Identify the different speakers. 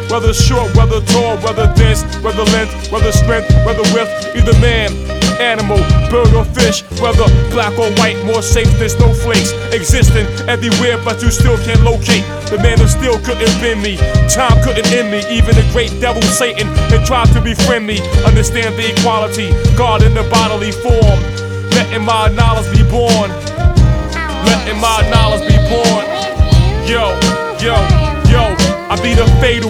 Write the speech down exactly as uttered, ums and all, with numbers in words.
Speaker 1: whether short, whether tall, whether dense, whether length, whether strength, whether width, either man, animal, bird or fish, whether black or white, more safe than snowflakes, existing everywhere but you still can't locate. The man of steel couldn't bend me, time couldn't end me. Even the great devil Satan had tried to befriend me. Understand the equality, God in the bodily form, letting my knowledge be born, letting my knowledge be born. Yo, yo, yo, I be the fatal